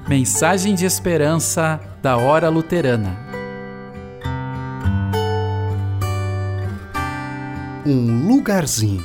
Mensagem de esperança da Hora Luterana. Um lugarzinho.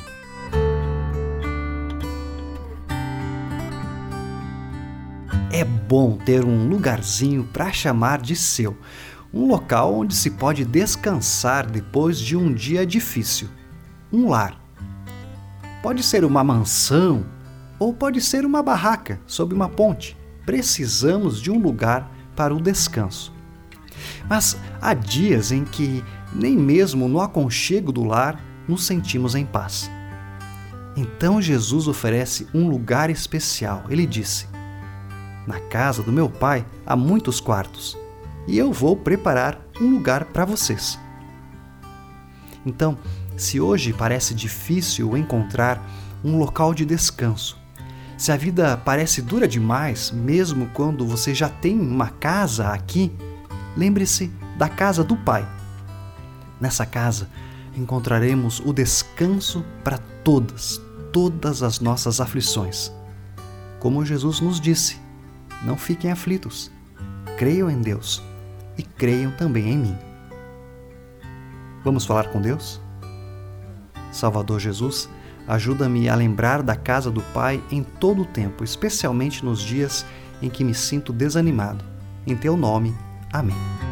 É bom ter um lugarzinho para chamar de seu, um local onde se pode descansar depois de um dia difícil. Um lar. Pode ser uma mansão ou pode ser uma barraca sob uma ponte. Precisamos de um lugar para o descanso. Mas há dias em que nem mesmo no aconchego do lar nos sentimos em paz. Então Jesus oferece um lugar especial. Ele disse: "Na casa do meu pai há muitos quartos, e eu vou preparar um lugar para vocês." Então, se hoje parece difícil encontrar um local de descanso, se a vida parece dura demais, mesmo quando você já tem uma casa aqui, lembre-se da casa do Pai. Nessa casa, encontraremos o descanso para todas as nossas aflições. Como Jesus nos disse: não fiquem aflitos, creiam em Deus e creiam também em mim. Vamos falar com Deus? Salvador Jesus, ajuda-me a lembrar da casa do Pai em todo o tempo, especialmente nos dias em que me sinto desanimado. Em teu nome, amém.